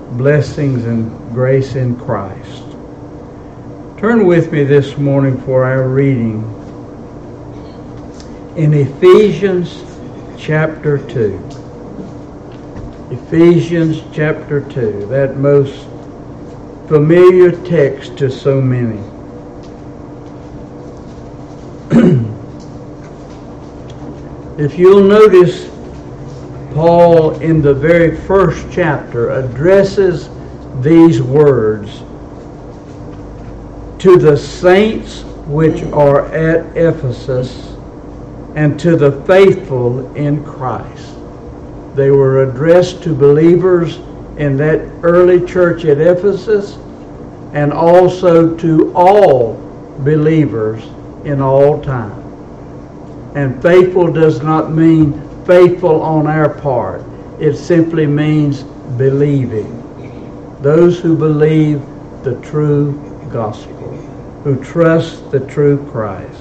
blessings and grace in Christ. Turn with me this morning for our reading in Ephesians chapter 2. Ephesians chapter 2, that most familiar text to so many. If you'll notice, Paul in the very first chapter addresses these words to the saints which are at Ephesus and to the faithful in Christ. They were addressed to believers in that early church at Ephesus and also to all believers in all time. And faithful does not mean faithful on our part. It simply means believing. Those who believe the true gospel, who trust the true Christ.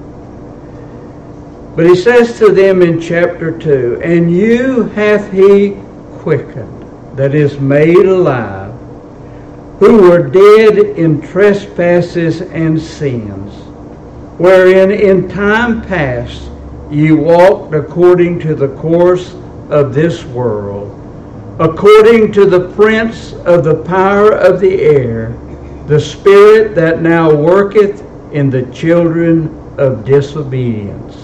But he says to them in chapter 2, "And you hath he quickened, that is made alive, who were dead in trespasses and sins, wherein in time past ye walked according to the course of this world, according to the prince of the power of the air, the spirit that now worketh in the children of disobedience,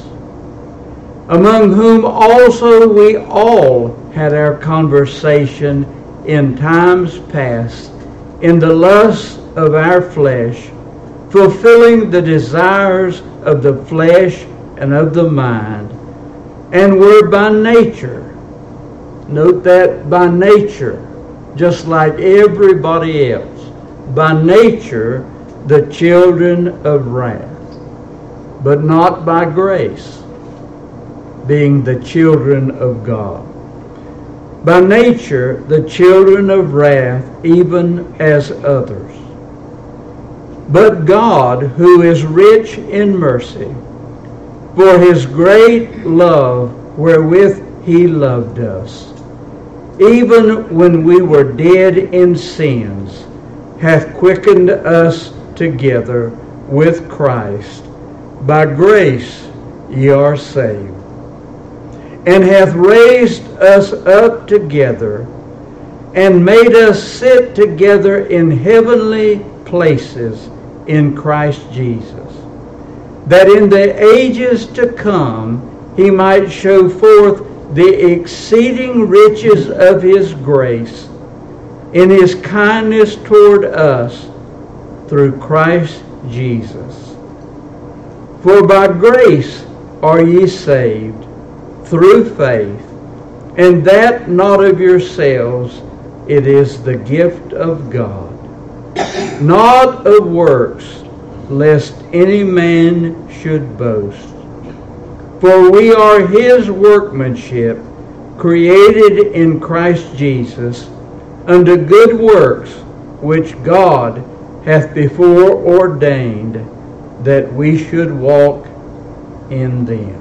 among whom also we all had our conversation in times past, in the lusts of our flesh, fulfilling the desires of the flesh and of the mind, and were by nature," note that, by nature, just like everybody else, by nature the children of wrath, but not by grace, being the children of God. By nature the children of wrath, even as others. But God, who is rich in mercy, for his great love wherewith he loved us, even when we were dead in sins, hath quickened us together with Christ. By grace ye are saved, and hath raised us up together, and made us sit together in heavenly places in Christ Jesus, that in the ages to come he might show forth the exceeding riches of his grace in his kindness toward us through Christ Jesus. For by grace are ye saved, through faith, and that not of yourselves, it is the gift of God, not of works, lest any man should boast. For we are his workmanship, created in Christ Jesus, unto good works, which God hath before ordained that we should walk in them."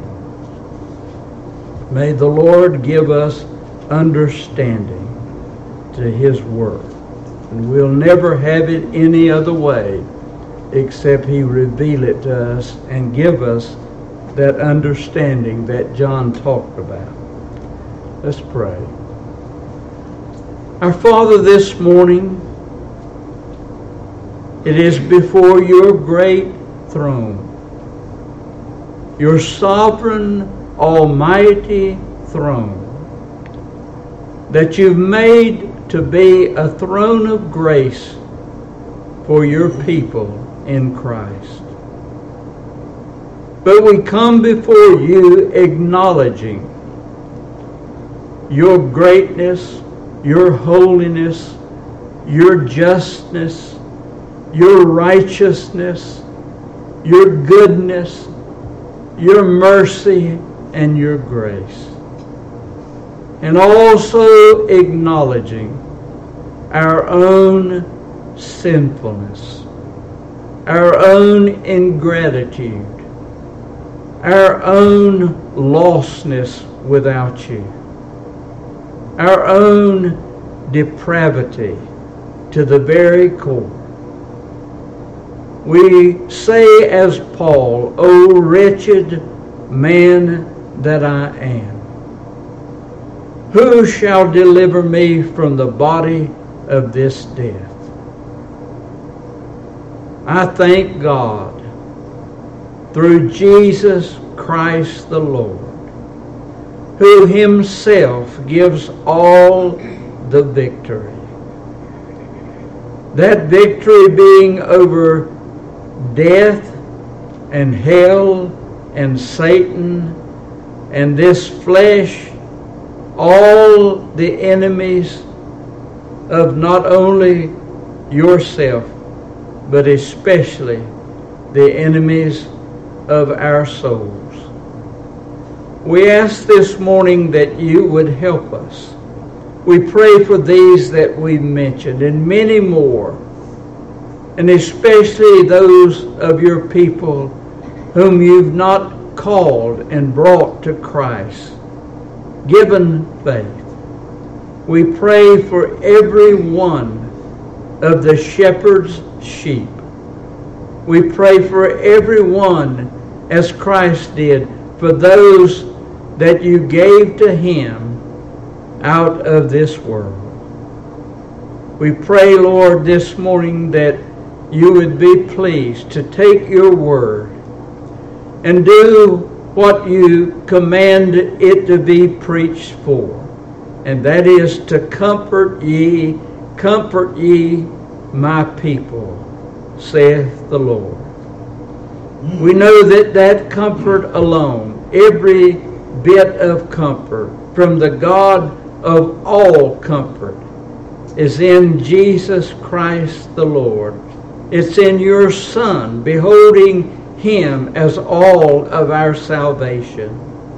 May the Lord give us understanding to his word. And we'll never have it any other way except he reveal it to us and give us that understanding that John talked about. Let's pray. Our Father, this morning, it is before your great throne, your sovereign, almighty throne, that you've made to be a throne of grace for your people in Christ. But we come before you acknowledging your greatness, your holiness, your justness, your righteousness, your goodness, your mercy, and your grace. And also acknowledging our own sinfulness, our own ingratitude, our own lostness without you, our own depravity to the very core. We say as Paul, O wretched man that I am, who shall deliver me from the body of this death? I thank God through Jesus Christ the Lord, who himself gives all the victory. That victory being over death and hell and Satan and this flesh, all the enemies of not only yourself, but especially the enemies of our souls. We ask this morning that you would help us. We pray for these that we mentioned and many more, and especially those of your people whom you've not called and brought to Christ, given faith. We pray for every one of the shepherd's sheep. We pray for every one, as Christ did, for those that you gave to him out of this world. We pray, Lord, this morning that you would be pleased to take your word and do what you command it to be preached for, and that is to comfort ye my people, saith the Lord. We know that comfort alone, every bit of comfort from the God of all comfort, is in Jesus Christ the Lord. It's in your Son, beholding him as all of our salvation,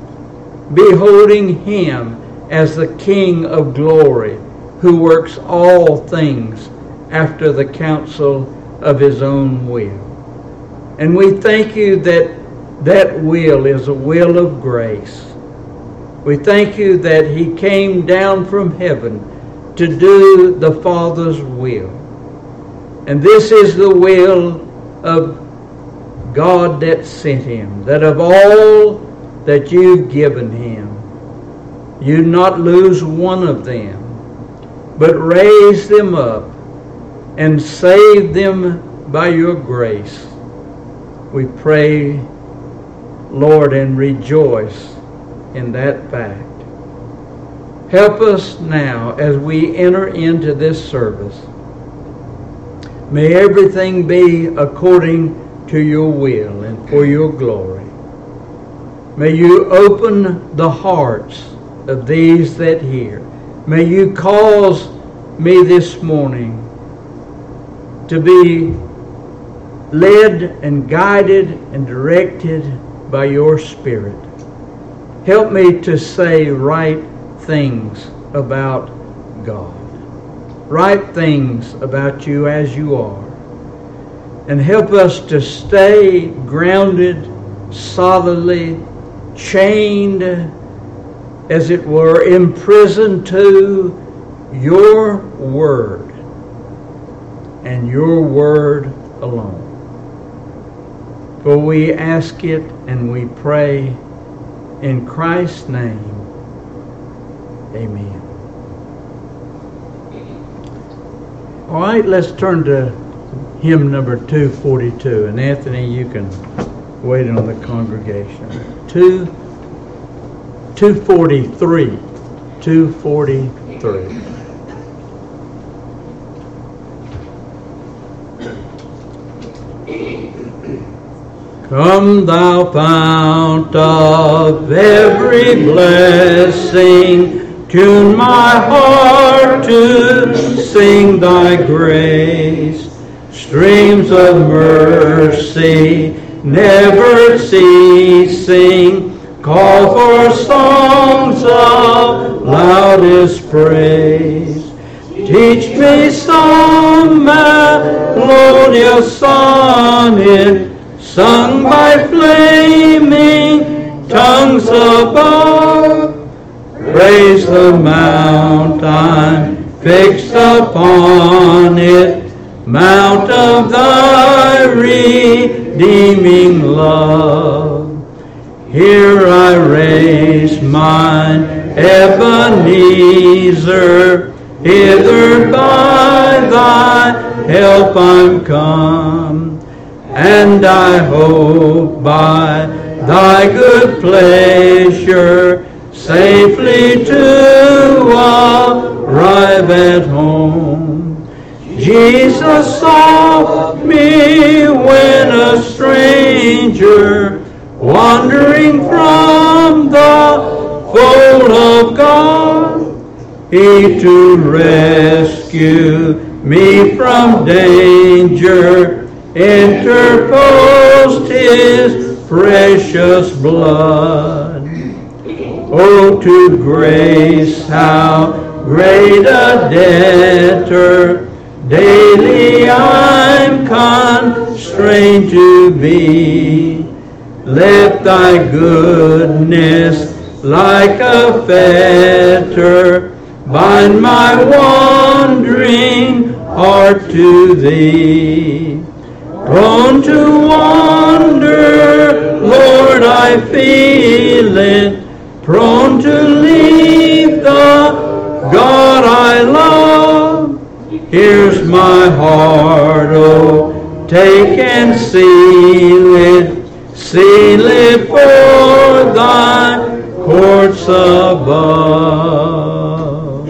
beholding him as the King of glory, who works all things after the counsel of his own will. And we thank you that that will is a will of grace. We thank you that he came down from heaven to do the Father's will. And this is the will of God that sent him, that of all that you've given him, you not lose one of them, but raise them up and save them by your grace. We pray, Lord, and rejoice in that fact. Help us now as we enter into this service. May everything be according to your will and for your glory. May you open the hearts of these that hear. May you cause me this morning to be led and guided and directed by your Spirit. Help me to say right things about God, right things about you as you are, and help us to stay grounded, solidly, chained, as it were, imprisoned to your word and your word alone. For we ask it and we pray in Christ's name. Amen. All right, let's turn to hymn number 242. And Anthony, you can wait on the congregation. 243. 243. Come thou fount of every blessing, tune my heart to sing thy grace. Streams of mercy never ceasing, call for songs of loudest praise. Teach me some melodious sonnet, sung by flaming tongues above. Praise the mountain fixed upon it, mount of thy redeeming love. Here I raise mine Ebenezer, hither by thy help I'm come, and I hope by thy good pleasure safely to arrive at home. Jesus saw me when a stranger, wandering from the fold of God, He to rescue me from danger interposed His precious blood. Oh, to grace how great a debtor daily I'm constrained to be. Let thy goodness like a fetter bind my wandering heart to thee. Prone to wander, Lord, I feel it, prone to leave the God I love. Here's my heart, oh, take and seal it for thy courts above.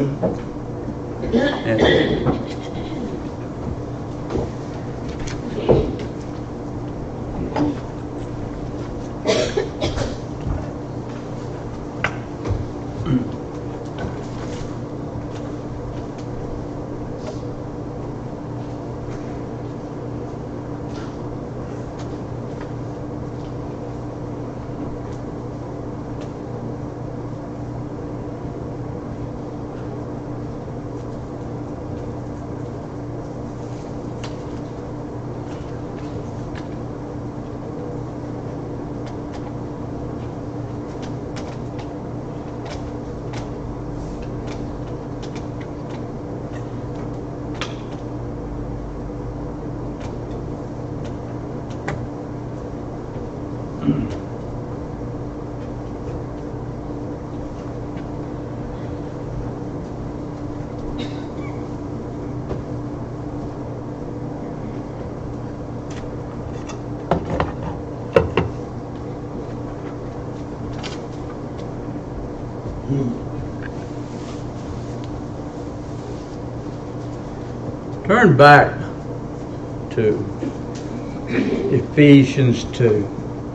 Turn back to Ephesians 2.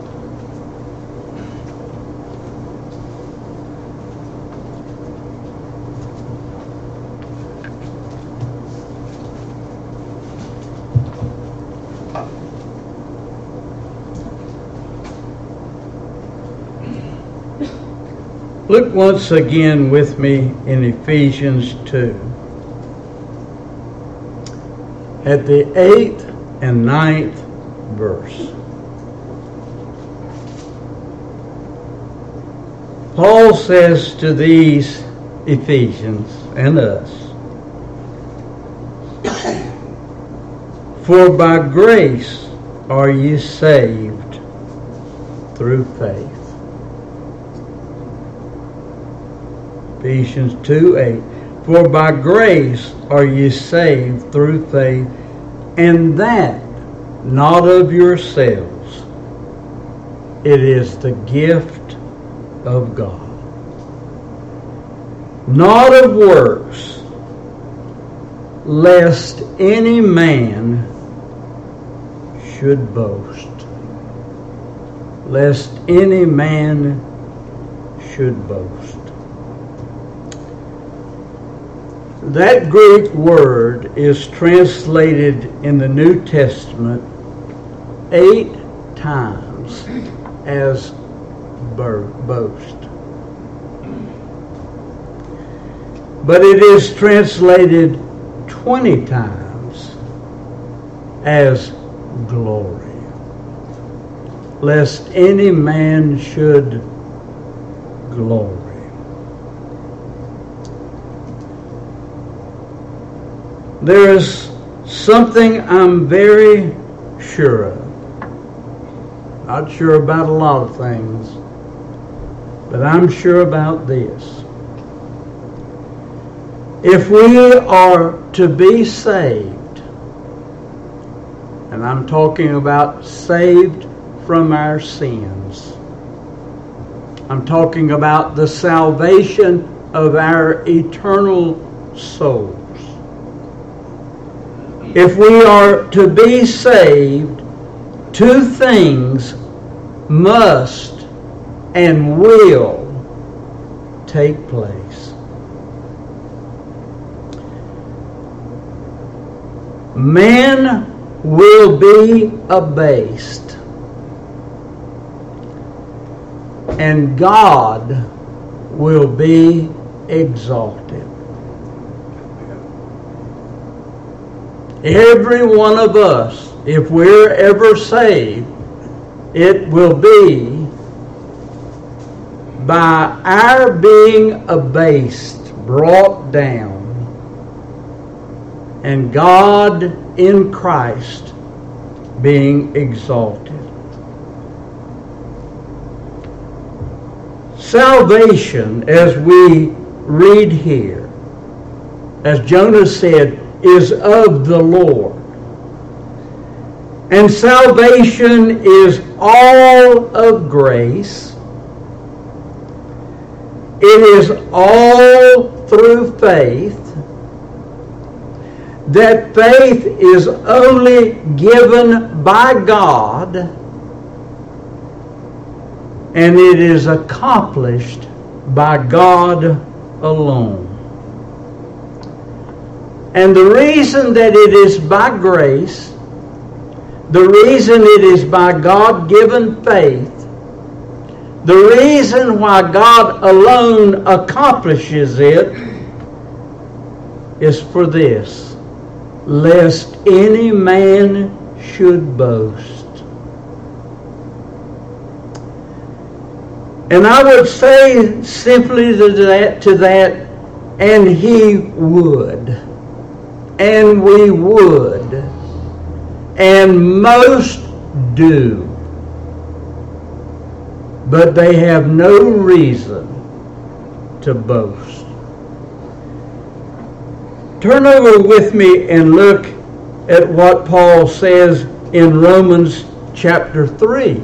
Look once again with me in Ephesians 2. At the 8th and 9th verse. Paul says to these Ephesians and us, for by grace are ye saved through faith. Ephesians 2:8. For by grace are ye saved through faith, and that not of yourselves. It is the gift of God. Not of works, lest any man should boast. Lest any man should boast. That Greek word is translated in the New Testament 8 times as boast. But it is translated 20 times as glory. Lest any man should glory. there is something I'm very sure of. Not sure about a lot of things, but I'm sure about this. If we are to be saved, and I'm talking about saved from our sins, I'm talking about the salvation of our eternal souls. If we are to be saved, two things must and will take place. Man will be abased, and God will be exalted. Every one of us, if we're ever saved, it will be by our being abased, brought down, and God in Christ being exalted. Salvation, as we read here, as Jonah said, is of the Lord. And salvation is all of grace. It is all through faith. That faith is only given by God, and it is accomplished by God alone. And the reason that it is by grace, the reason it is by God-given faith, the reason why God alone accomplishes it is for this: lest any man should boast. And I would say simply to that, and he would, and we would, and most do, but they have no reason to boast. Turn over with me and look at what Paul says in Romans chapter 3.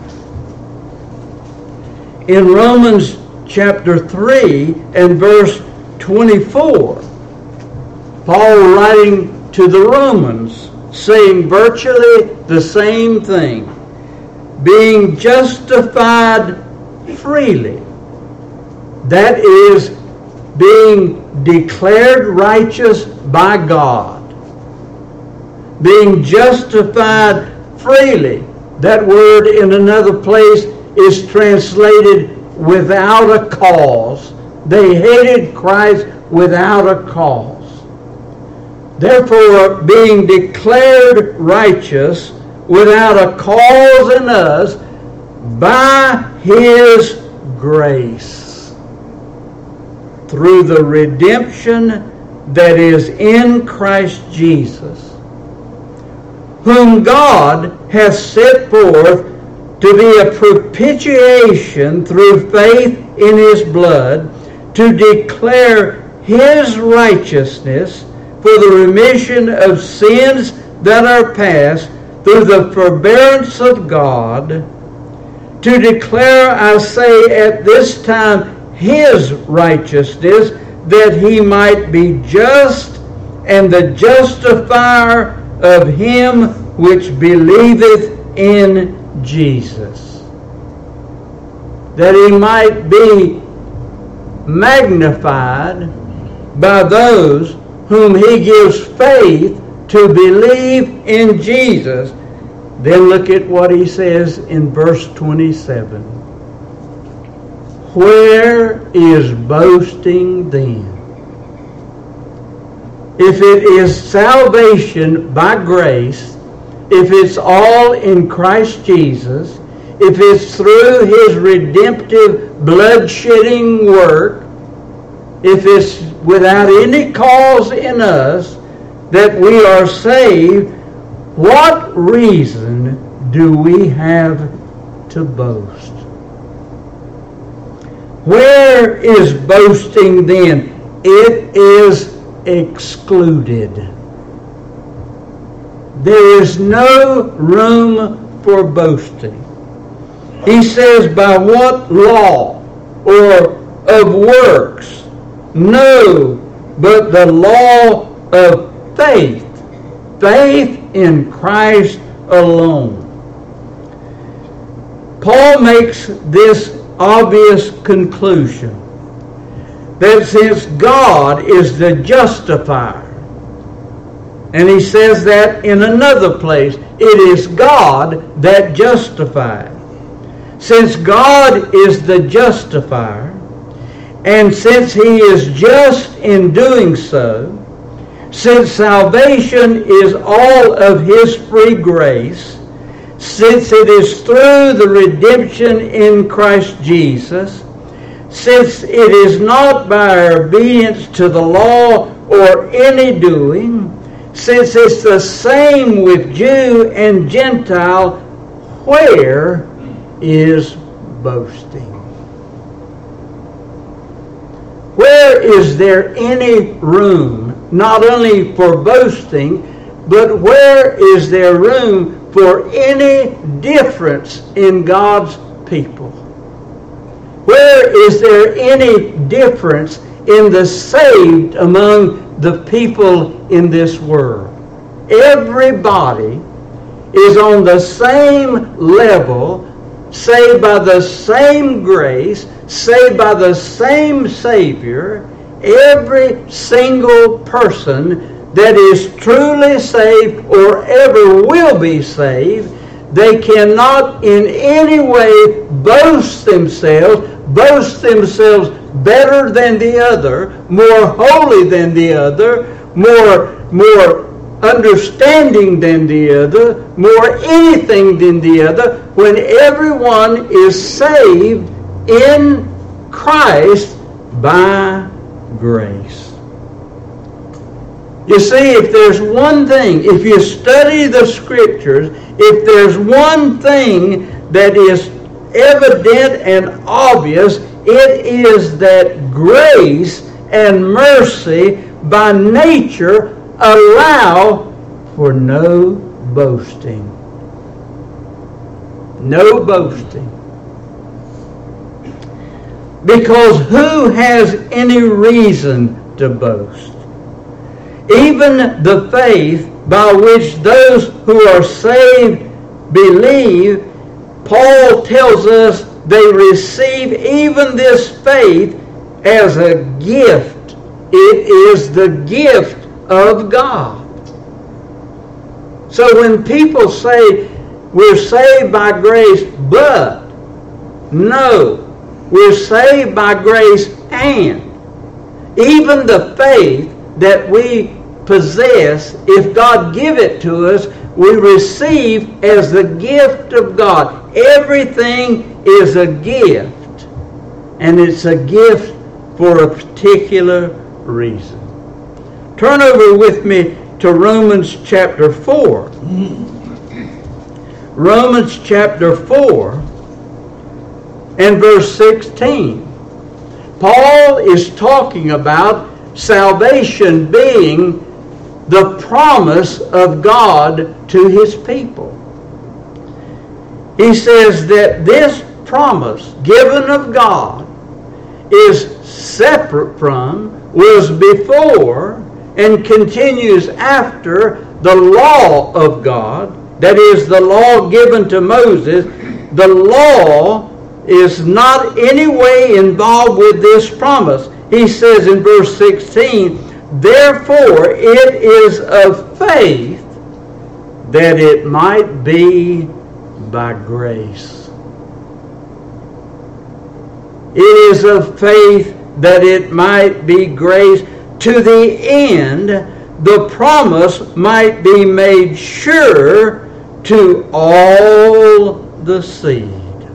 In Romans chapter 3 and verse 24, Paul writing to the Romans, saying virtually the same thing: being justified freely, that is, being declared righteous by God. Being justified freely, that word in another place is translated without a cause. They hated Christ without a cause. Therefore, being declared righteous without a cause in us by His grace, through the redemption that is in Christ Jesus, whom God hath set forth to be a propitiation through faith in His blood, to declare His righteousness for the remission of sins that are past, through the forbearance of God, to declare, I say, at this time His righteousness, that He might be just and the justifier of him which believeth in Jesus, that He might be magnified by those whom He gives faith to believe in Jesus. Then look at what he says in verse 27. Where is boasting then? If it is salvation by grace, if it's all in Christ Jesus, if it's through His redemptive blood-shedding work, if it's without any cause in us, that we are saved, what reason do we have to boast? Where is boasting then? It is excluded. There is no room for boasting. He says, by what law or of works? No, but the law of faith. Faith in Christ alone. Paul makes this obvious conclusion that since God is the justifier, and he says that in another place, it is God that justifies. Since God is the justifier, and since he is just in doing so, since salvation is all of his free grace, since it is through the redemption in Christ Jesus, since it is not by our obedience to the law or any doing, since it's the same with Jew and Gentile, where is boasting? Where is there any room, not only for boasting, but where is there room for any difference in God's people? Where is there any difference in the saved among the people in this world? Everybody is on the same level, saved by the same grace, saved by the same Savior. Every single person that is truly saved or ever will be saved, they cannot in any way boast themselves better than the other, more holy than the other, more understanding than the other, more anything than the other, when everyone is saved in Christ by grace. You see, if there's one thing, if you study the Scriptures, if there's one thing that is evident and obvious, it is that grace and mercy by nature allow for no boasting. No boasting. Because who has any reason to boast? Even the faith by which those who are saved believe, Paul tells us they receive even this faith as a gift. It is the gift of God. So when people say we're saved by grace, but no, we're saved by grace and even the faith that we possess, if God give it to us, we receive as the gift of God. Everything is a gift, and it's a gift for a particular reason. Turn over with me to Romans chapter 4. Romans chapter 4 and verse 16. Paul is talking about salvation being the promise of God to his people. He says that this promise given of God is separate from, was before, and continues after the law of God. That is, the law given to Moses. The law is not any way involved with this promise. He says in verse 16, therefore it is of faith that it might be by grace. It is of faith that it might be grace, to the end the promise might be made sure to all the seed,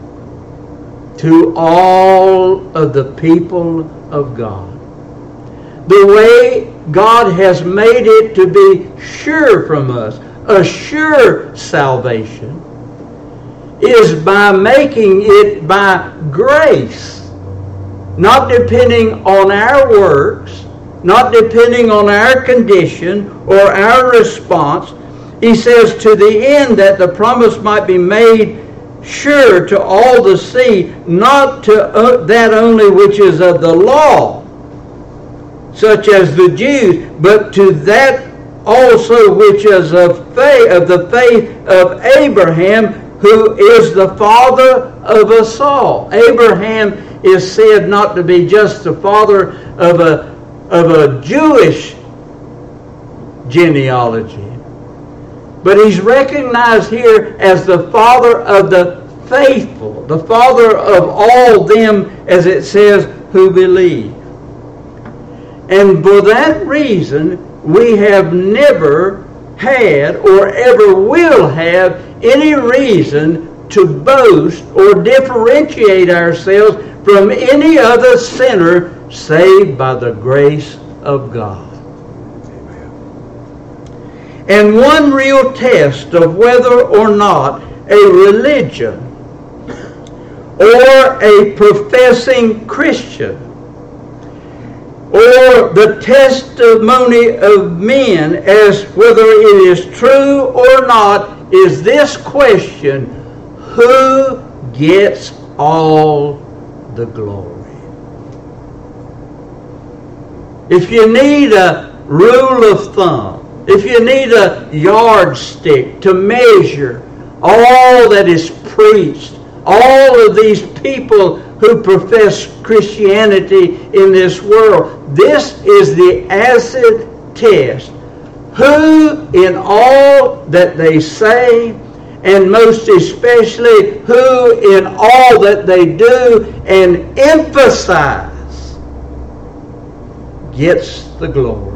to all of the people of God. The way God has made it to be sure from us, a sure salvation, is by making it by grace, not depending on our works, not depending on our condition or our response. He says, to the end that the promise might be made sure to all the seed, not to that only which is of the law, such as the Jews, but to that also which is of the faith of Abraham, who is the father of us all. Abraham is said not to be just the father of a Jewish genealogy, but he's recognized here as the father of the faithful, the father of all them, as it says, who believe. And for that reason, we have never had or ever will have any reason to boast or differentiate ourselves from any other sinner saved by the grace of God. And one real test of whether or not a religion or a professing Christian or the testimony of men as whether it is true or not is this question: who gets all the glory? If you need a rule of thumb, if you need a yardstick to measure all that is preached, all of these people who profess Christianity in this world, this is the acid test. Who in all that they say, and most especially who in all that they do and emphasize, gets the glory.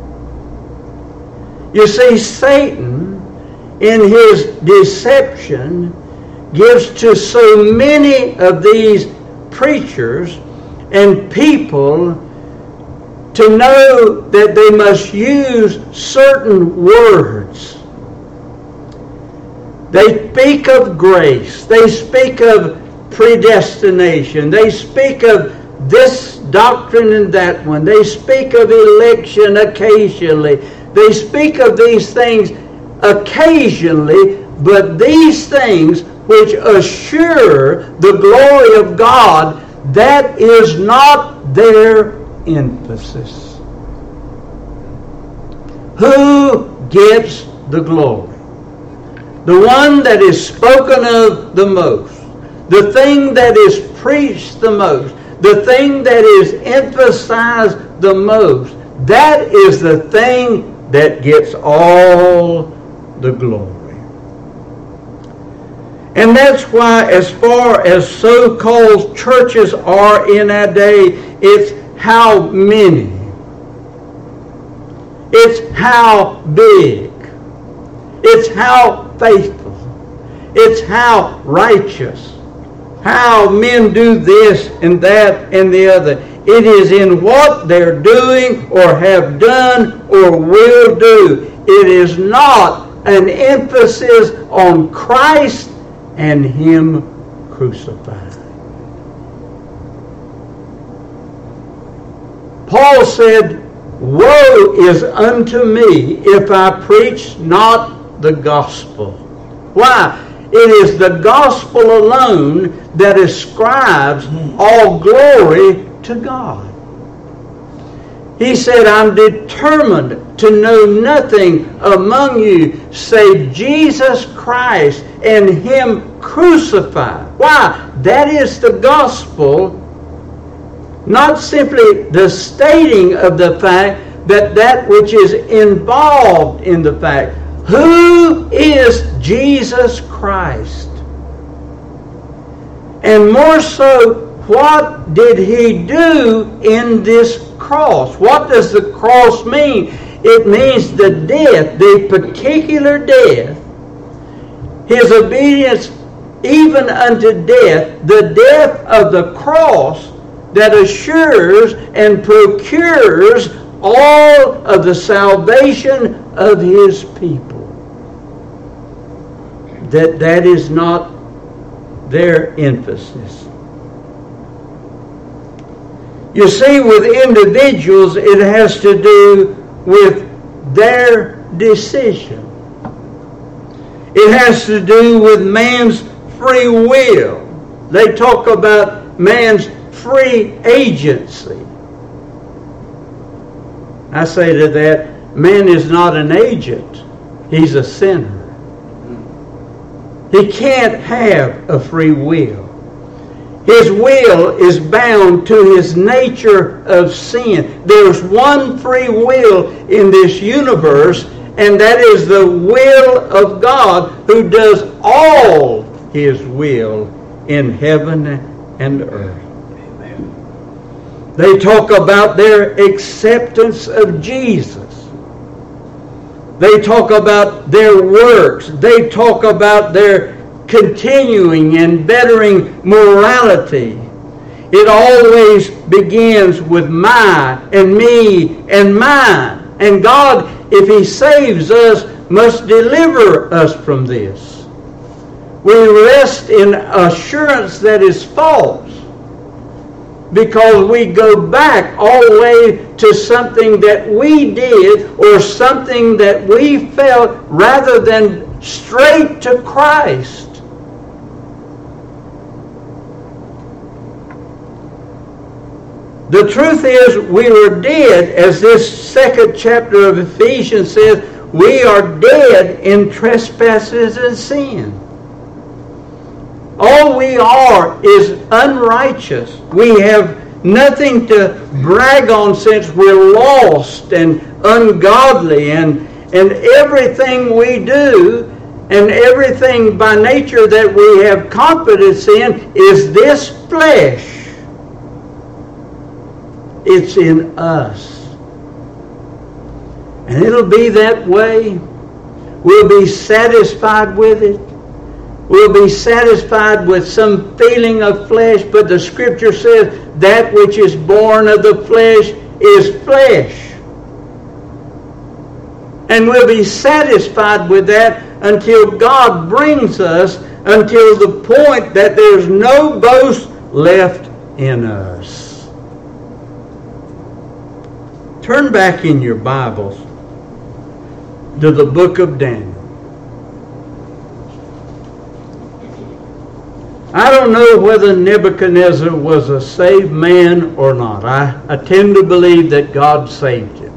You see, Satan, in his deception, gives to so many of these preachers and people to know that they must use certain words. They speak of grace. They speak of predestination. They speak of this doctrine and that one. They speak of election occasionally. They speak of these things occasionally, but these things which assure the glory of God, that is not their emphasis. Who gets the glory? The one that is spoken of the most, the thing that is preached the most, the thing that is emphasized the most, that is the thing that gets all the glory. And that's why, as far as so-called churches are in our day, it's how many, it's how big, it's how faithful, it's how righteous, how men do this and that and the other. It is in what they're doing or have done or will do. It is not an emphasis on Christ and Him crucified. Paul said, "Woe is unto me if I preach not the gospel." Why? It is the gospel alone that ascribes all glory to God. He said, "I'm determined to know nothing among you save Jesus Christ and Him crucified." Why? That is the gospel, not simply the stating of the fact, but that which is involved in the fact. Who is Jesus Christ? And more so, what did He do in this cross? What does the cross mean? It means the death, the particular death, His obedience even unto death, the death of the cross that assures and procures all of the salvation of His people. That is not their emphasis. You see, with individuals, it has to do with their decision. It has to do with man's free will. They talk about man's free agency. I say to that, man is not an agent. He's a sinner. He can't have a free will. His will is bound to his nature of sin. There's one free will in this universe, and that is the will of God, who does all His will in heaven and earth. Amen. They talk about their acceptance of Jesus. They talk about their works. They talk about their continuing and bettering morality. It always begins with my and me and mine. And God, if He saves us, must deliver us from this. We rest in assurance that is false, because we go back all the way to something that we did or something that we felt, rather than straight to Christ. The truth is, we were dead, as this second chapter of Ephesians says, we are dead in trespasses and sin. All we are is unrighteous. We have nothing to brag on, since we're lost and ungodly, and everything we do and everything by nature that we have confidence in is this flesh. It's in us. And it'll be that way. We'll be satisfied with it. We'll be satisfied with some feeling of flesh, but the Scripture says that which is born of the flesh is flesh. And we'll be satisfied with that until God brings us until the point that there's no boast left in us. Turn back in your Bibles to the book of Daniel. I don't know whether Nebuchadnezzar was a saved man or not. I tend to believe that God saved him.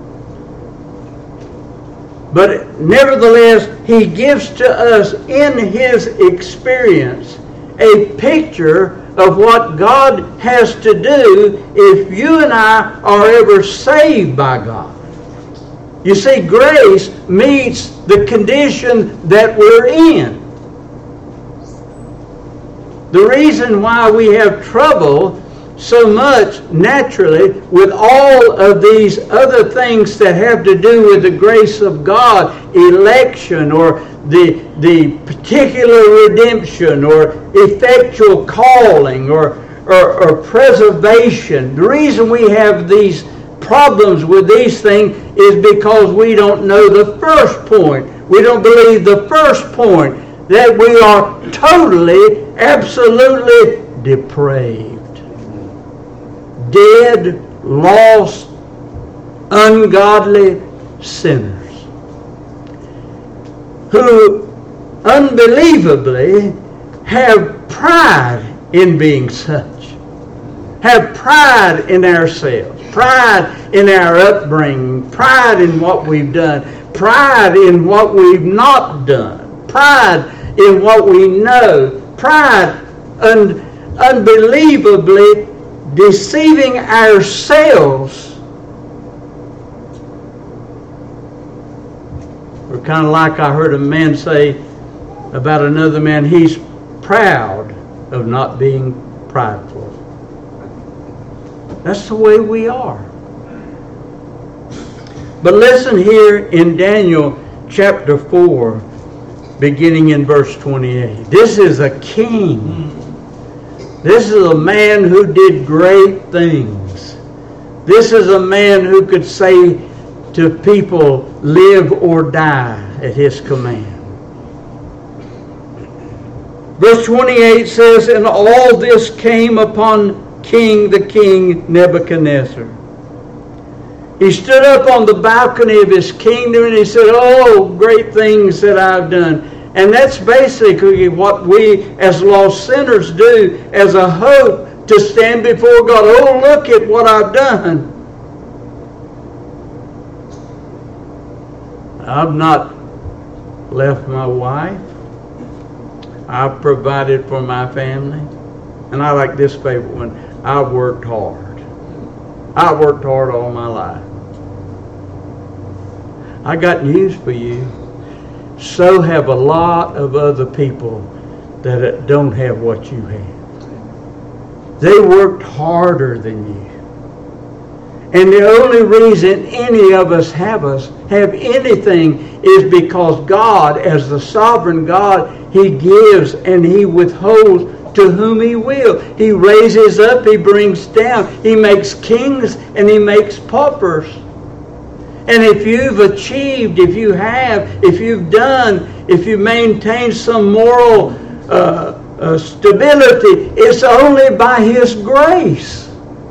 But nevertheless, he gives to us in his experience a picture of what God has to do if you and I are ever saved by God. You see, grace meets the condition that we're in. The reason why we have trouble so much naturally with all of these other things that have to do with the grace of God, election or the particular redemption or effectual calling or preservation. The reason we have these problems with these things is because we don't know the first point. We don't believe the first point, that we are totally, absolutely depraved. Dead, lost, ungodly sinners who unbelievably have pride in being such, have pride in ourselves, pride in our upbringing, pride in what we've done, pride in what we've not done, pride in what we know, pride unbelievably deceiving ourselves. We're kind of like I heard a man say about another man, he's proud of not being prideful. That's the way we are. But listen here in Daniel chapter 4, beginning in verse 28. This is a king. This is a man who did great things. This is a man who could say to people, live or die at his command. Verse 28 says, and all this came upon the king Nebuchadnezzar. He stood up on the balcony of his kingdom and he said, oh, great things that I've done. And that's basically what we as lost sinners do as a hope to stand before God. Oh, look at what I've done. I've not left my wife. I've provided for my family. And I like this favorite one. I've worked hard. I've worked hard all my life. I got news for you. So have a lot of other people that don't have what you have. They worked harder than you. And the only reason any of us have anything is because God, as the sovereign God, He gives and He withholds to whom He will. He raises up, He brings down. He makes kings and He makes paupers. And if you've achieved, if you've done, if you maintain some moral stability, it's only by His grace.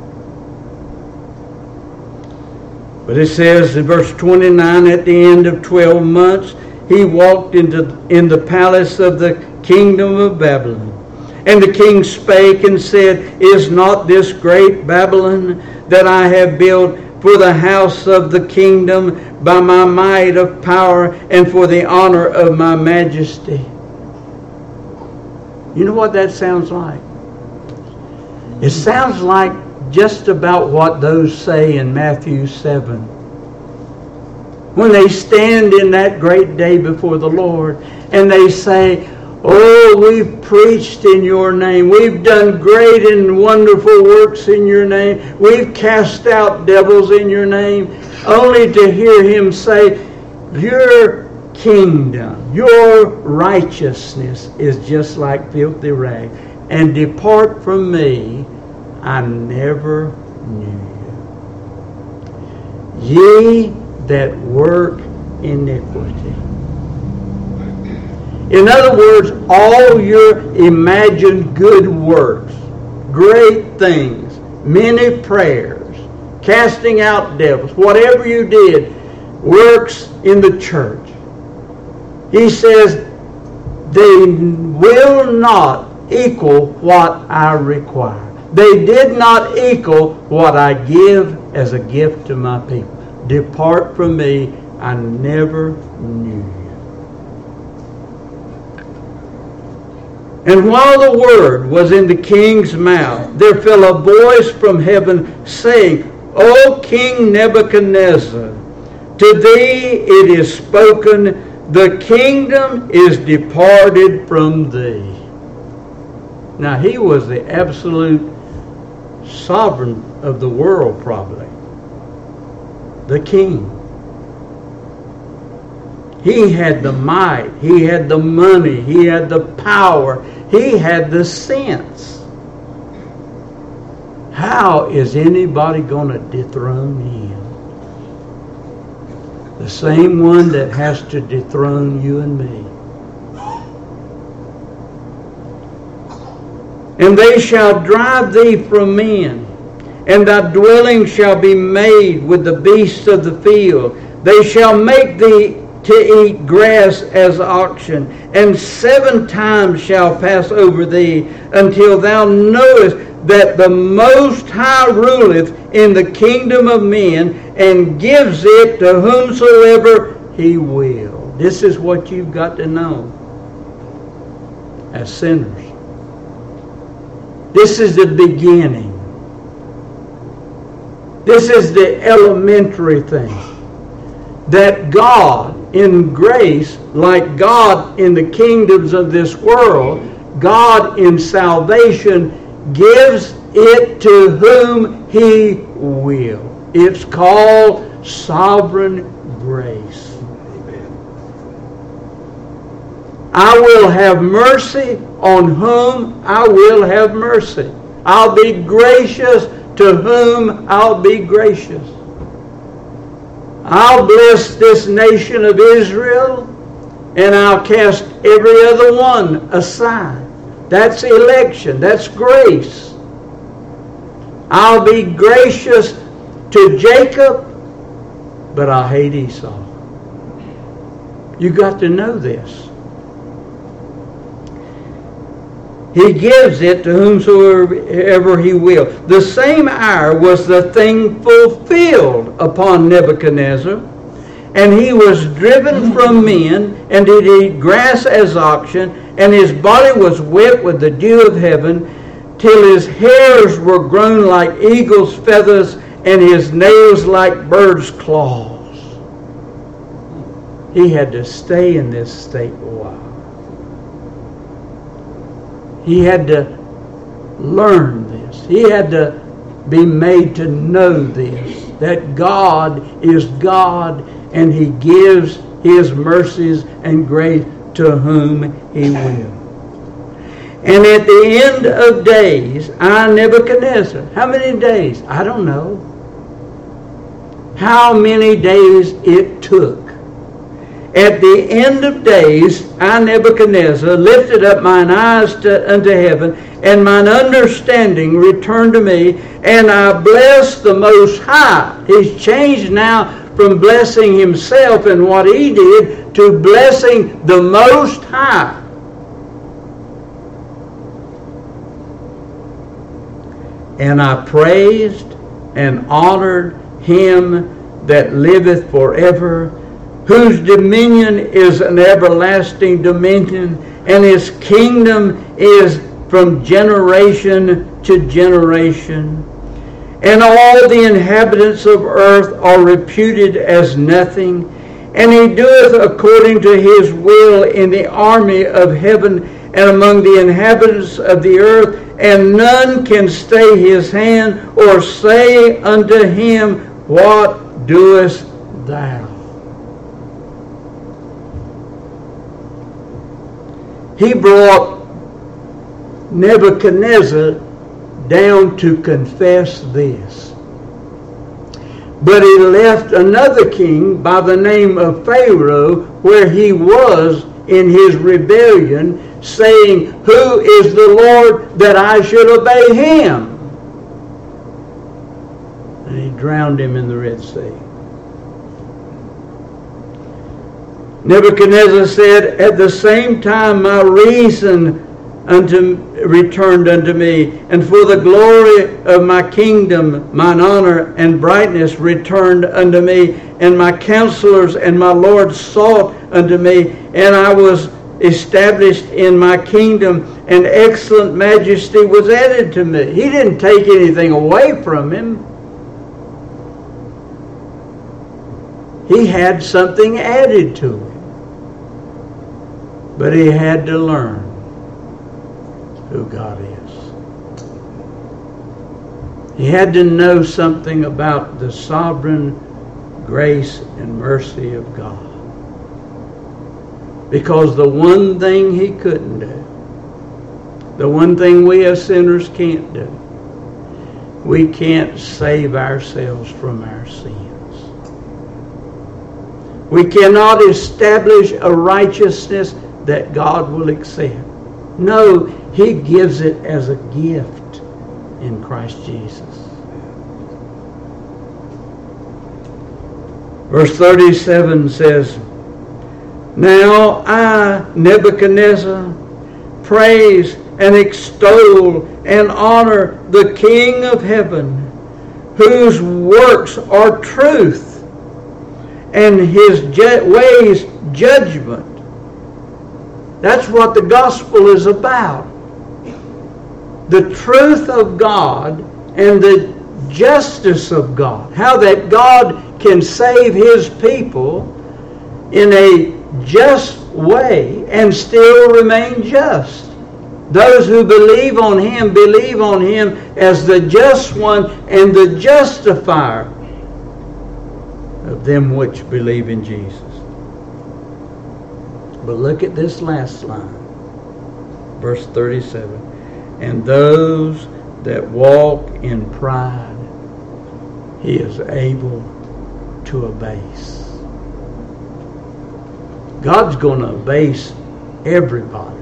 But it says in verse 29, at the end of 12 months, he walked in the palace of the kingdom of Babylon. And the king spake and said, is not this great Babylon that I have built for the house of the kingdom by my might of power and for the honor of my majesty? You know what that sounds like? It sounds like just about what those say in Matthew 7. When they stand in that great day before the Lord and they say, oh, we've preached in your name. We've done great and wonderful works in your name. We've cast out devils in your name. Only to hear Him say, your kingdom, your righteousness is just like filthy rags. And depart from me, I never knew you. Ye that work iniquity. In other words, all your imagined good works, great things, many prayers, casting out devils, whatever you did, works in the church. He says, they will not equal what I require. They did not equal what I give as a gift to my people. Depart from me, I never knew you. And while the word was in the king's mouth, there fell a voice from heaven saying, O King Nebuchadnezzar, to thee it is spoken, the kingdom is departed from thee. Now he was the absolute sovereign of the world, probably. The king. He had the might. He had the money. He had the power. He had the sense. How is anybody going to dethrone him? The same one that has to dethrone you and me. And they shall drive thee from men, and thy dwelling shall be made with the beasts of the field. They shall make thee to eat grass as oxen, and 7 times shall pass over thee, until thou knowest that the Most High ruleth in the kingdom of men, and gives it to whomsoever He will. This is what you've got to know as sinners. This is the beginning. This is the elementary thing. That God in grace, like God in the kingdoms of this world, God in salvation gives it to whom He will. It's called sovereign grace. I will have mercy on whom I will have mercy. I'll be gracious to to whom I'll be gracious. I'll bless this nation of Israel, and I'll cast every other one aside. That's election. That's grace. I'll be gracious to Jacob, but I'll hate Esau. You got to know this. He gives it to whomsoever he will. The same hour was the thing fulfilled upon Nebuchadnezzar, and he was driven from men, and did eat grass as oxen, and his body was wet with the dew of heaven, till his hairs were grown like eagle's feathers, and his nails like bird's claws. He had to stay in this state a while. He had to learn this. He had to be made to know this, that God is God, and He gives His mercies and grace to whom He will. And at the end of days, I, Nebuchadnezzar, how many days? I don't know. How many days it took. At the end of days, I, Nebuchadnezzar, lifted up mine eyes unto heaven, and mine understanding returned to me, and I blessed the Most High. He's changed now from blessing himself and what he did to blessing the Most High. And I praised and honored him that liveth forever, whose dominion is an everlasting dominion, and his kingdom is from generation to generation. And all the inhabitants of earth are reputed as nothing, and he doeth according to his will in the army of heaven and among the inhabitants of the earth, and none can stay his hand or say unto him, What doest thou? He brought Nebuchadnezzar down to confess this. But he left another king by the name of Pharaoh, where he was in his rebellion, saying, Who is the Lord that I should obey him? And he drowned him in the Red Sea. Nebuchadnezzar said, At the same time my reason returned unto me, and for the glory of my kingdom mine honor and brightness returned unto me, and my counselors and my lords sought unto me, and I was established in my kingdom, and excellent majesty was added to me. He didn't take anything away from him. He had something added to him. But he had to learn who God is. He had to know something about the sovereign grace and mercy of God. Because the one thing he couldn't do, the one thing we as sinners can't do, we can't save ourselves from our sins. We cannot establish a righteousness that God will accept. No, He gives it as a gift in Christ Jesus. Verse 37 says, Now I, Nebuchadnezzar, praise and extol and honor the King of heaven, whose works are truth, and his ways judgment. That's what the gospel is about. The truth of God and the justice of God. How that God can save His people in a just way and still remain just. Those who believe on Him as the just one and the justifier of them which believe in Jesus. But look at this last line, verse 37. And those that walk in pride, He is able to abase. God's going to abase everybody.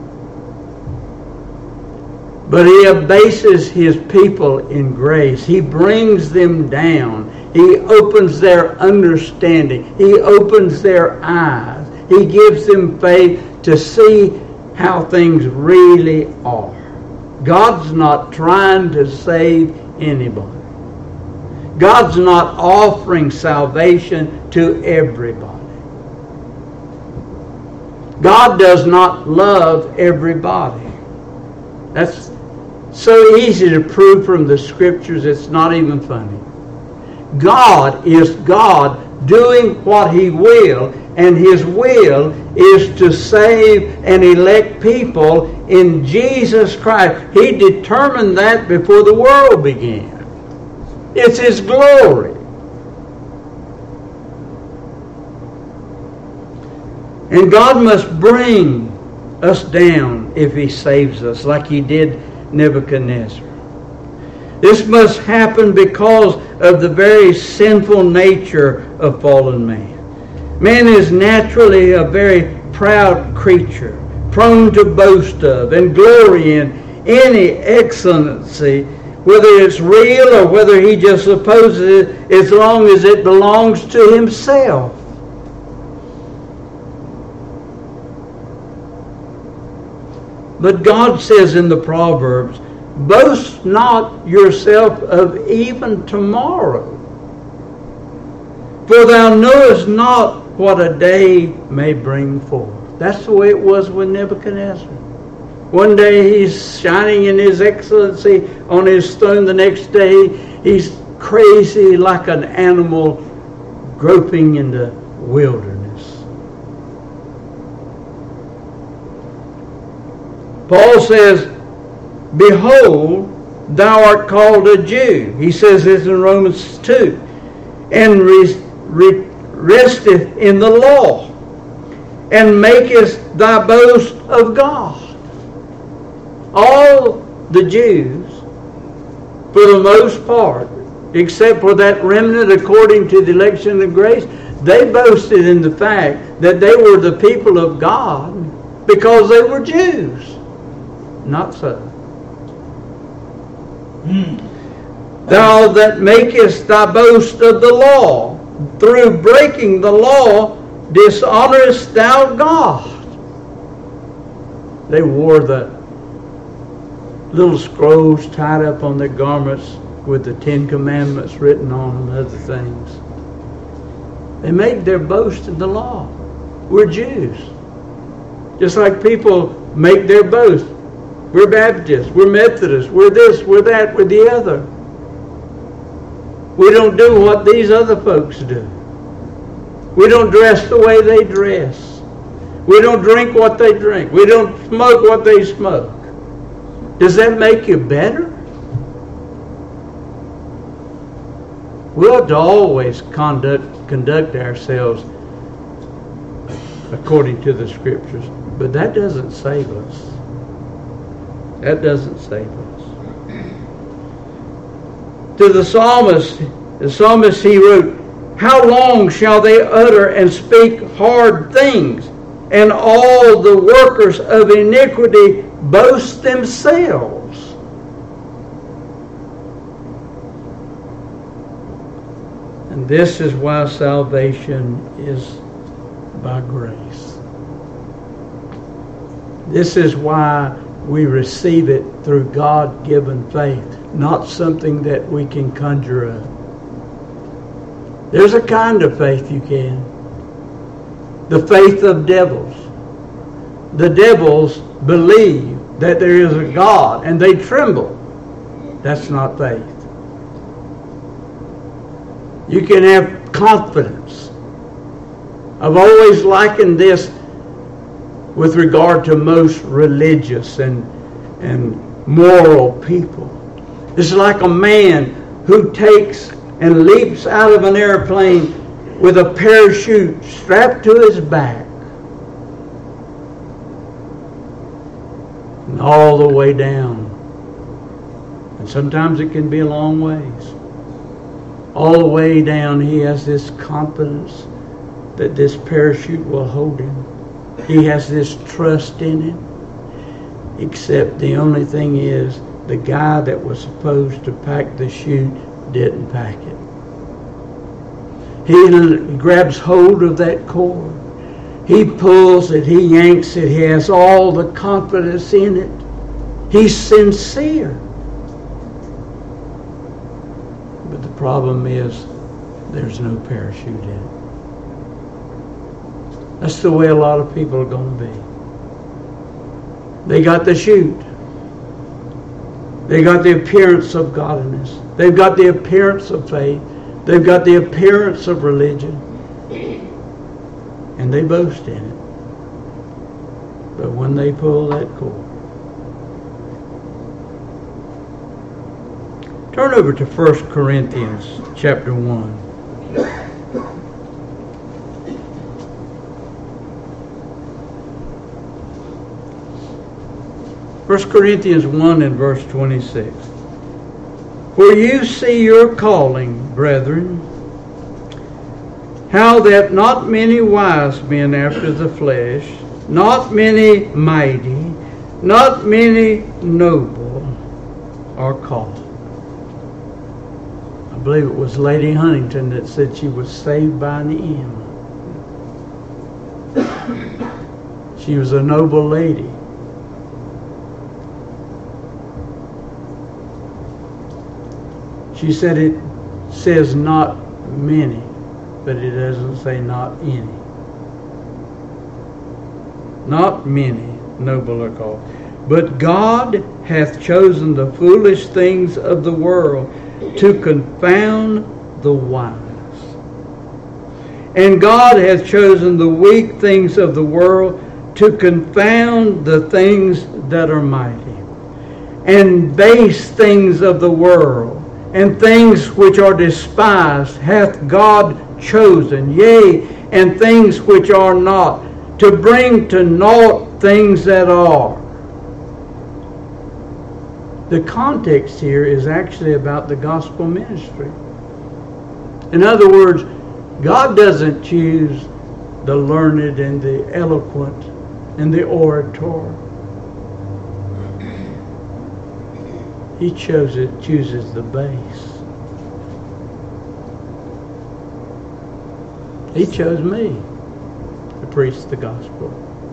But He abases His people in grace. He brings them down. He opens their understanding. He opens their eyes. He gives them faith to see how things really are. God's not trying to save anybody. God's not offering salvation to everybody. God does not love everybody. That's so easy to prove from the Scriptures, it's not even funny. God is God doing what He will, and His will is to save and elect people in Jesus Christ. He determined that before the world began. It's His glory. And God must bring us down if He saves us, like He did Nebuchadnezzar. This must happen because of the very sinful nature of fallen man. Man is naturally a very proud creature, prone to boast of and glory in any excellency, whether it's real or whether he just supposes it, as long as it belongs to himself. But God says in the Proverbs, boast not yourself of even tomorrow, for thou knowest not what a day may bring forth. That's the way it was with Nebuchadnezzar. One day he's shining in his excellency on his throne. The next day he's crazy like an animal groping in the wilderness. Paul says, behold, thou art called a Jew. He says this in Romans 2. And resteth in the law, and makest thy boast of God. All the Jews, for the most part, except for that remnant according to the election of grace, they boasted in the fact that they were the people of God because they were Jews. Not so. Thou that makest thy boast of the law, through breaking the law, dishonorest thou God. They wore the little scrolls tied up on their garments with the 10 Commandments written on them and other things. They made their boast in the law. We're Jews. Just like people make their boast. We're Baptists, we're Methodists, we're this, we're that, we're the other. We don't do what these other folks do. We don't dress the way they dress. We don't drink what they drink. We don't smoke what they smoke. Does that make you better? We ought to always conduct ourselves according to the Scriptures. But that doesn't save us. That doesn't save us. To the psalmist he wrote, how long shall they utter and speak hard things, and all the workers of iniquity boast themselves? And this is why salvation is by grace. This is why we receive it through God-given faith, not something that we can conjure up. There's a kind of faith you can. The faith of devils. The devils believe that there is a God and they tremble. That's not faith. You can have confidence. I've always likened this with regard to most religious and moral people. It's like a man who takes and leaps out of an airplane with a parachute strapped to his back. And all the way down And sometimes it can be a long ways. All the way down, he has this confidence that this parachute will hold him. He has this trust in it. Except the only thing is, the guy that was supposed to pack the chute didn't pack it. He grabs hold of that cord. He pulls it, he yanks it, he has all the confidence in it. He's sincere. But the problem is, there's no parachute in it. That's the way a lot of people are going to be. They got the chute. They got the appearance of godliness. They've got the appearance of faith. They've got the appearance of religion. And they boast in it. But when they pull that cord. Turn over to 1 Corinthians chapter 1. 1 Corinthians 1 and verse 26. For you see your calling, brethren, how that not many wise men after the flesh, not many mighty, not many noble are called. I believe it was Lady Huntington that said she was saved by an M. She was a noble lady. She said it says not many, but it doesn't say not any. Not many noble are called. But God hath chosen the foolish things of the world to confound the wise. And God hath chosen the weak things of the world to confound the things that are mighty. And base things of the world, and things which are despised hath God chosen, yea, and things which are not, to bring to naught things that are. The context here is actually about the gospel ministry. In other words, God doesn't choose the learned and the eloquent and the orator. He chooses the base. He chose me to preach the gospel.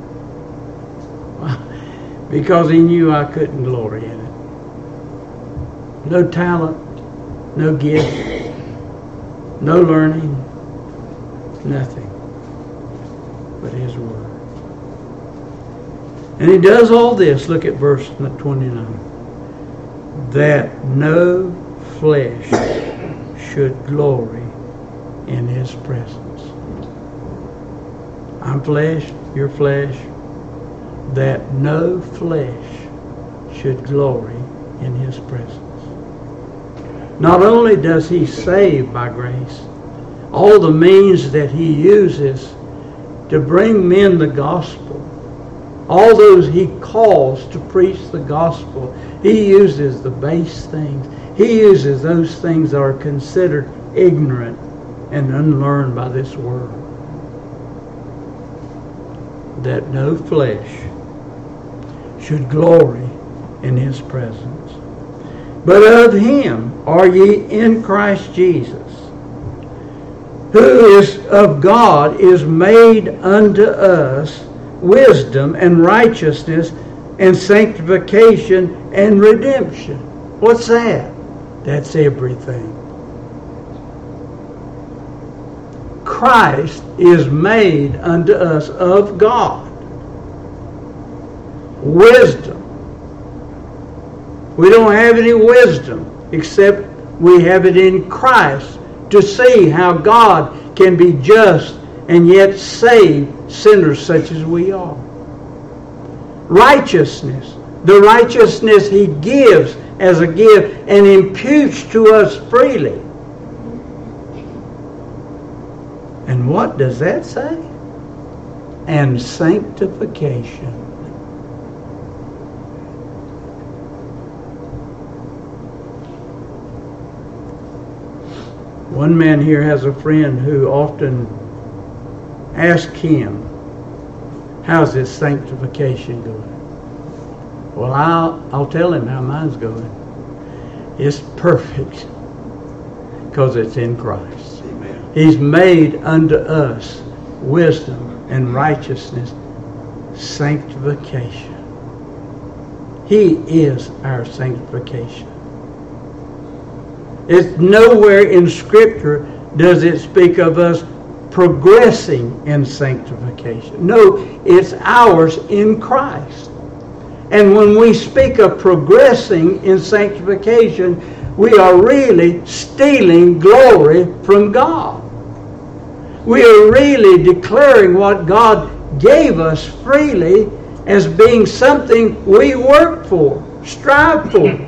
Because he knew I couldn't glory in it. No talent, no gift, no learning, nothing but his word. And he does all this. Look at verse 29. That no flesh should glory in his presence. I'm flesh, you're flesh. That no flesh should glory in his presence. Not only does he save by grace, all the means that he uses to bring men the gospel, all those he calls to preach the gospel, he uses the base things. He uses those things that are considered ignorant and unlearned by this world. That no flesh should glory in his presence. But of him are ye in Christ Jesus, who is of God is made unto us wisdom and righteousness and sanctification and redemption. What's that? That's everything. Christ is made unto us of God wisdom. We don't have any wisdom except we have it in Christ to see how God can be just and yet save sinners such as we are. Righteousness, the righteousness he gives as a gift and imputes to us freely. And what does that say? And sanctification. One man here has a friend who often asks him, how's his sanctification going? Well, I'll tell him how mine's going. It's perfect because it's in Christ. Amen. He's made unto us wisdom and righteousness, sanctification. He is our sanctification. It's nowhere in Scripture does it speak of us progressing in sanctification. No, it's ours in Christ. And when we speak of progressing in sanctification, we are really stealing glory from God. We are really declaring what God gave us freely as being something we work for, strive for.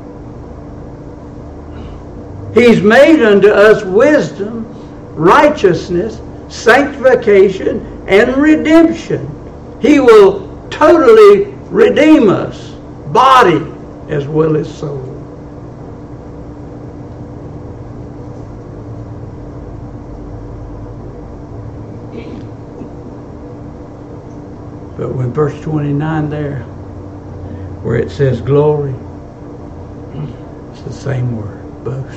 He's made unto us wisdom, righteousness, sanctification, and redemption. He will totally redeem us, body as well as soul. But when verse 29 there, where it says glory, it's the same word, boast.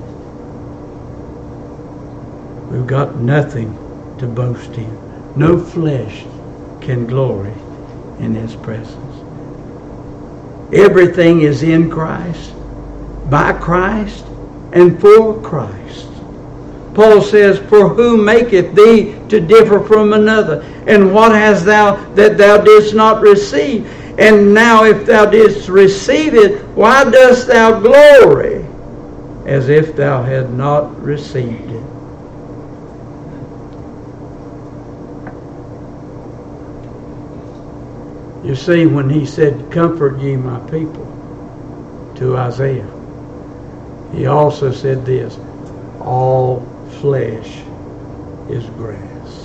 We've got nothing to boast in. No flesh can glory in His presence. Everything is in Christ, by Christ, and for Christ. Paul says, for who maketh thee to differ from another? And what hast thou that thou didst not receive? And now if thou didst receive it, why dost thou glory as if thou had not received it? You see, when he said, comfort ye my people, to Isaiah, he also said this, all flesh is grass.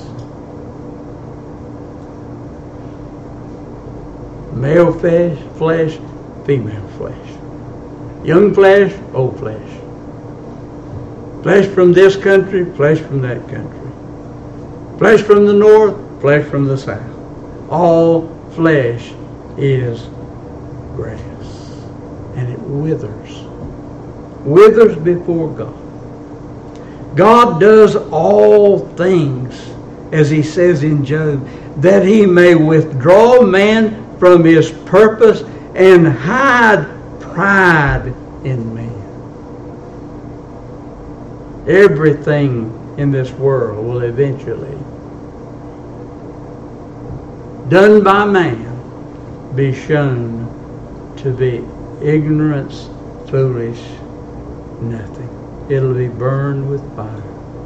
Male flesh, female flesh. Young flesh, old flesh. Flesh from this country, flesh from that country. Flesh from the north, flesh from the south. All flesh is grass. And it withers. Withers before God. God does all things, as He says in Job, that He may withdraw man from his purpose and hide pride in man. Everything in this world will eventually, done by man, be shown to be ignorance, foolish, nothing. It'll be burned with fire.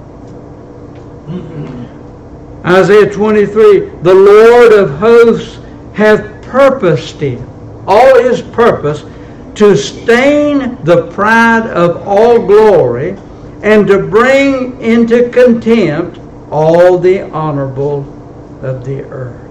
Isaiah 23, the Lord of hosts hath purposed it, all His purpose, to stain the pride of all glory and to bring into contempt all the honorable of the earth.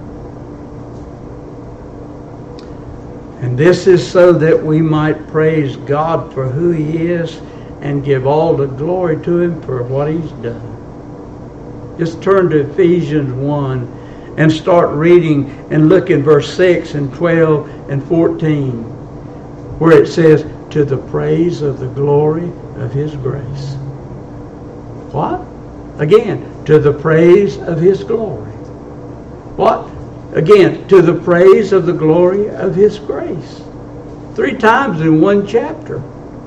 And this is so that we might praise God for who He is and give all the glory to Him for what He's done. Just turn to Ephesians 1 and start reading and look in verse 6 and 12 and 14 where it says, to the praise of the glory of His grace. What? Again, to the praise of His glory. What? Again, to the praise of the glory of His grace. 3 times in one chapter.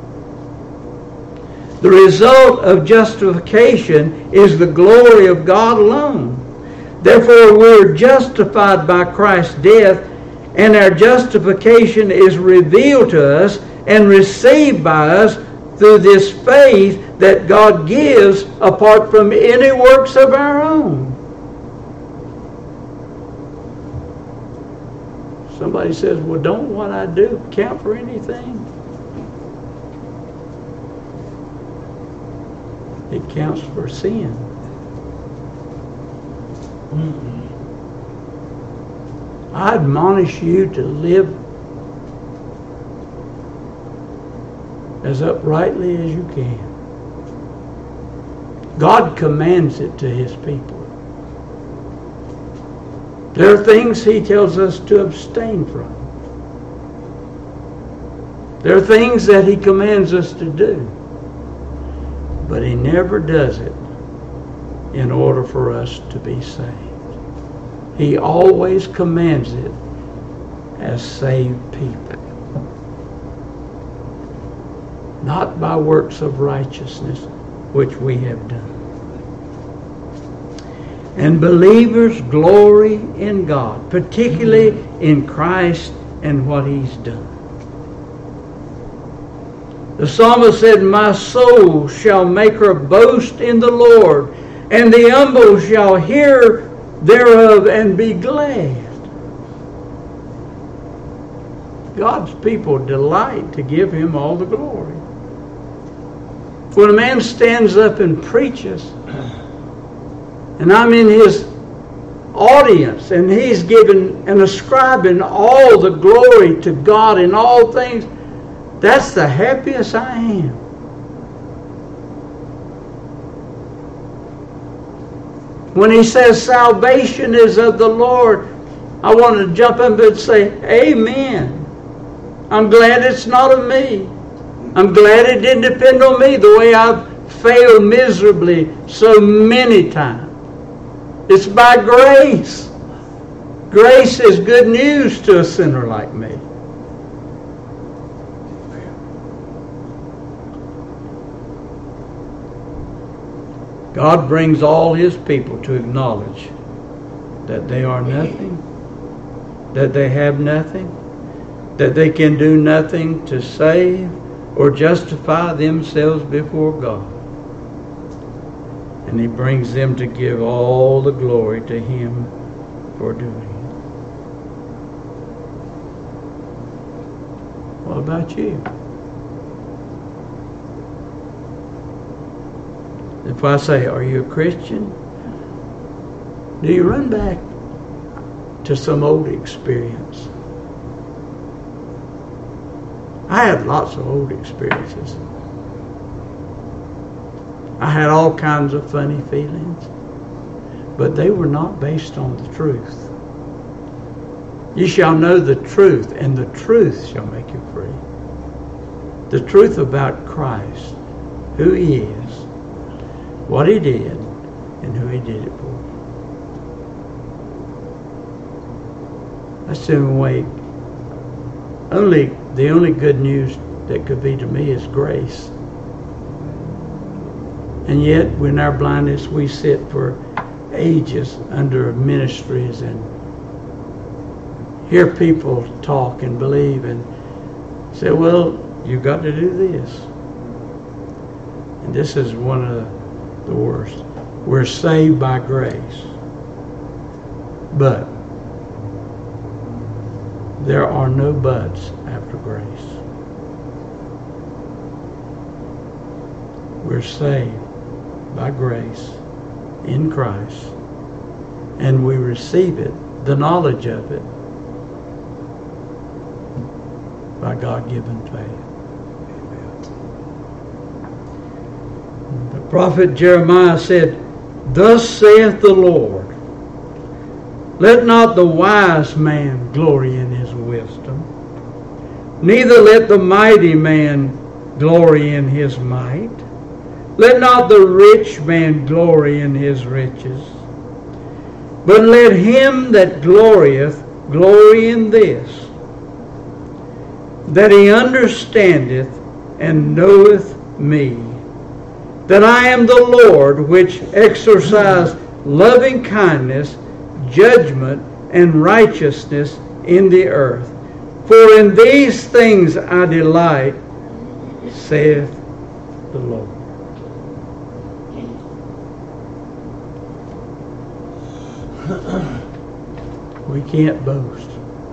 The result of justification is the glory of God alone. Therefore, we're justified by Christ's death, and our justification is revealed to us and received by us through this faith that God gives apart from any works of our own. Somebody says, well, don't what I do count for anything? It counts for sin. I admonish you to live as uprightly as you can. God commands it to His people. There are things He tells us to abstain from. There are things that He commands us to do. But He never does it in order for us to be saved. He always commands it as saved people. Not by works of righteousness which we have done. And believers glory in God, particularly in Christ and what He's done. The psalmist said, "My soul shall make her boast in the Lord, and the humble shall hear thereof and be glad." God's people delight to give Him all the glory. When a man stands up and preaches, and I'm in his audience, and he's giving and ascribing all the glory to God in all things, that's the happiest I am. When he says salvation is of the Lord, I want to jump up and say, amen. I'm glad it's not of me. I'm glad it didn't depend on me the way I've failed miserably so many times. It's by grace. Grace is good news to a sinner like me. God brings all His people to acknowledge that they are nothing, that they have nothing, that they can do nothing to save or justify themselves before God. And He brings them to give all the glory to Him for doing it. What about you? If I say, are you a Christian? Do you run back to some old experience? I had lots of old experiences. I had all kinds of funny feelings, but they were not based on the truth. You shall know the truth, and the truth shall make you free. The truth about Christ, who He is, what He did, and who He did it for. That's the only way. The only good news that could be to me is grace. And yet, in our blindness, we sit for ages under ministries and hear people talk and believe and say, well, you've got to do this. And this is one of the worst. We're saved by grace. But there are no buts after grace. We're saved by grace in Christ, and we receive it, the knowledge of it, by God-given faith. The prophet Jeremiah said, "Thus saith the Lord, let not the wise man glory in his wisdom, neither let the mighty man glory in his might. Let not the rich man glory in his riches, but let him that glorieth glory in this, that he understandeth and knoweth me, that I am the Lord which exercise loving kindness, judgment, and righteousness in the earth. For in these things I delight, saith the Lord." We can't boast.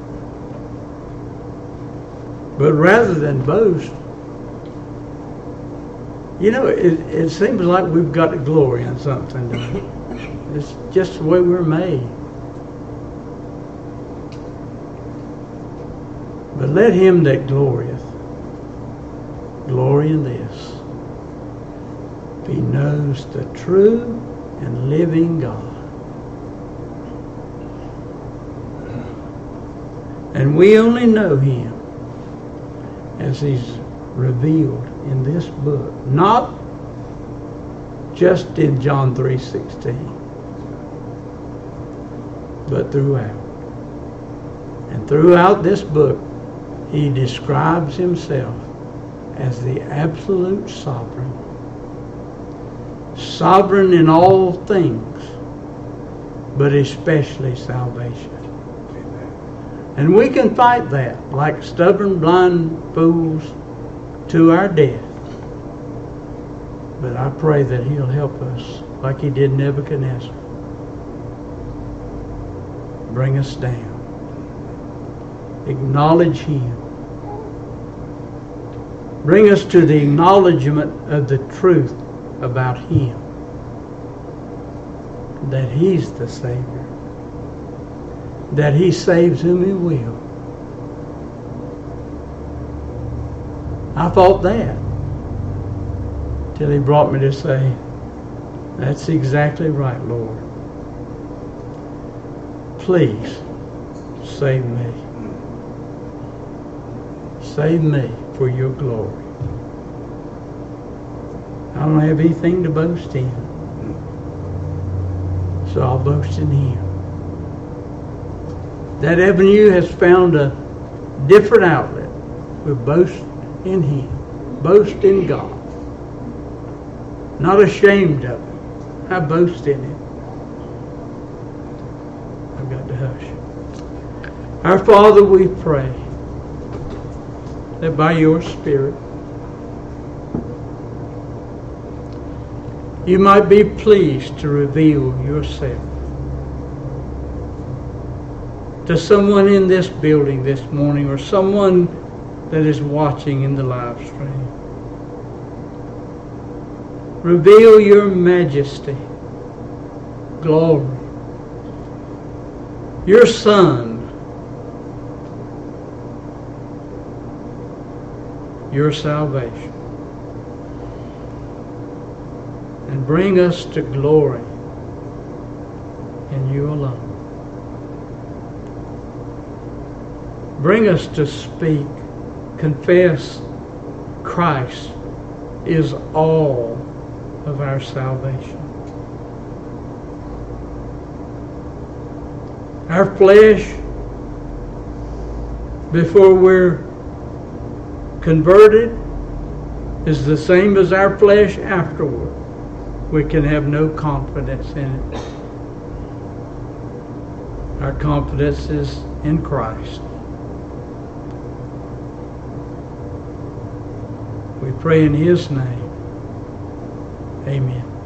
But rather than boast, it seems like we've got to glory in something. It's just the way we're made. But let him that glorieth glory in this, he knows the true and living God. And we only know him as he's revealed in this book, not just in John 3:16, but throughout. And throughout this book, he describes himself as the absolute sovereign. Sovereign in all things, but especially salvation. And we can fight that like stubborn blind fools to our death. But I pray that he'll help us like he did Nebuchadnezzar. Bring us down. Acknowledge him. Bring us to the acknowledgement of the truth about him. That he's the Savior. That he saves whom he will. I thought that till he brought me to say, that's exactly right, Lord. Please save me. Save me for your glory. I don't have anything to boast in, so I'll boast in him. That avenue has found a different outlet. We boast in him. Boast in God. Not ashamed of it. I boast in it. I've got to hush. Our Father, we pray that by your Spirit you might be pleased to reveal yourself to someone in this building this morning, or someone that is watching in the live stream. Reveal your majesty, glory, your Son, your salvation, and bring us to glory in you alone. Bring us to speak, confess Christ is all of our salvation. Our flesh, before we're converted, is the same as our flesh afterward. We can have no confidence in it. Our confidence is in Christ. We pray in his name. Amen.